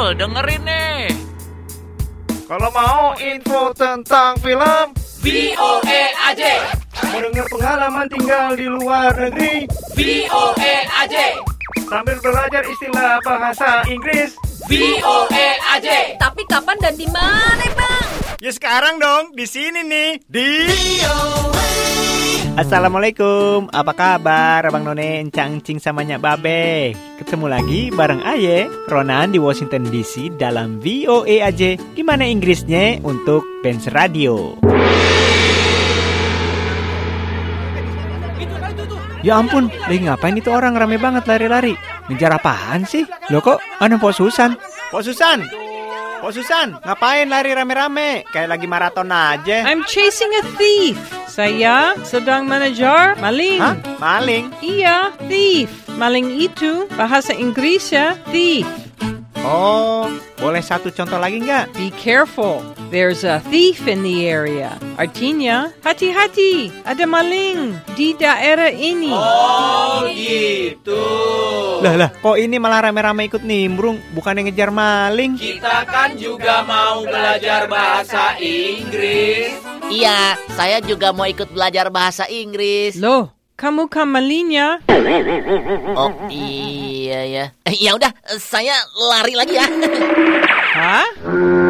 Betul, dengerin nih. Kalau mau info tentang film, VOA aja. mau dengar pengalaman tinggal di luar negeri, VOA aja. sambil belajar istilah bahasa Inggris, VOA aja. Tapi kapan dan di mana, Bang? ya sekarang dong, di sini nih, di Assalamualaikum, apa kabar Abang None, Encang Cing sama Nyak Babe? Ketemu lagi bareng Aye, Ronan di Washington DC dalam VOA aja. Gimana Inggrisnya untuk Benz Radio? Ya ampun, lagi ngapain itu orang rame banget lari-lari? Ngejar apaan sih? Loh kok ada Pok Susan? Pok Susan? Pok Susan, ngapain lari rame-rame? Kayak lagi maraton aja. I'm chasing a thief. Saya sedang mengejar maling. Hah? Maling? Iya, thief. Maling itu bahasa Inggrisnya thief. Oh, boleh satu contoh lagi nggak? Be careful. There's a thief in the area. Artinya, hati-hati. Ada maling di daerah ini. Oh gitu. Lah, kok ini malah rame-rame ikut nimbrung, bukannya ngejar maling? Kita kan juga mau belajar bahasa Inggris. Iya, saya juga mau ikut belajar bahasa Inggris. Loh, kamu kan malingnya? Oh, iya ya. Ya udah, saya lari lagi ya. Hah?